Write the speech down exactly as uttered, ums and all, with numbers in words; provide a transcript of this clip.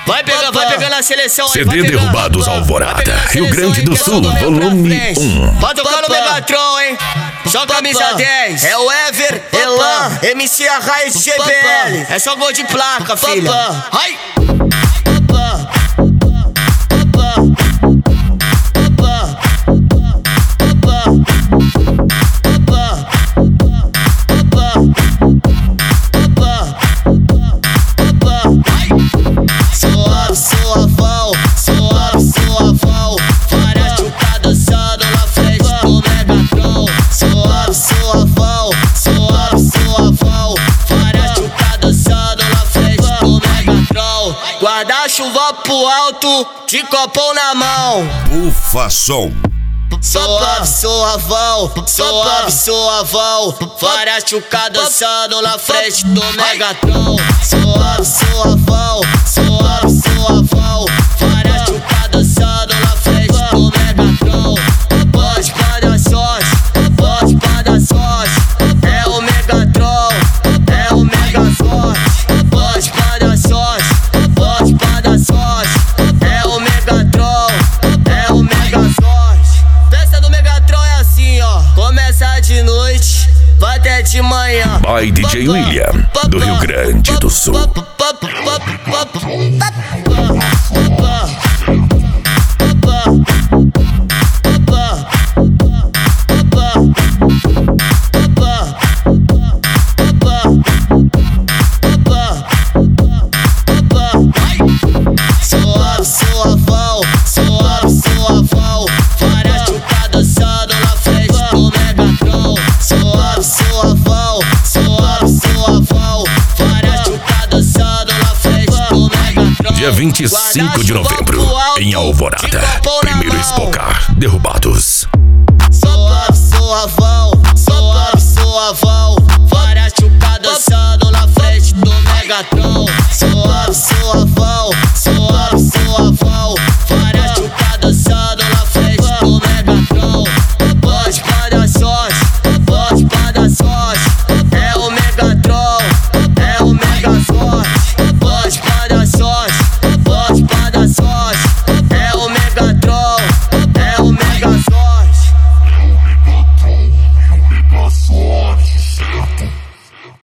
Vai pegar, vai pegar na seleção aí. C D Derrubados Alvorada, Rio Grande do Sul, volume um. Vai tocar no Megatron, hein? Só camisa dez. É o Ever, Elan, M C Arraia de G B L. É só gol de placa, filha. Ai! Suave, suavão, suave, suavão. Várias chupas dançando na frente do Megatron. Suave, suavão, suave, suavão. Várias chupas dançando na frente do Megatron. Guarda-chuva pro alto, de copão na mão. Bufa som. Suave, suavão, suave, suavão. Várias chucas dançando na frente do Megatron. Suave, suavão, suave, suavão. Várias chucas dançando na frente do Megatron. Pode pra dar sorte, pode pra dar sorte. É o Megatron, é o Megasorte. Pode pra dar sorte, pode pra dar sorte. É o Megatron, é o Megasorte. Festa do Megatron é assim, ó. Começa de noite, vai até de manhã. By D J William, do Rio Grande do Sul. Suave, suavão, suave, suavão. Várias chupas dançando na frente do Megatron. Suave, suavão, suave, suavão. Várias chupas dançando na frente do Megatron. Dia vinte e cinco de novembro, em Alvorada. Primeiro Spocar, Derrubados. Suave, suavão, suave, suavão. Várias chupas dançando na frente do Megatron.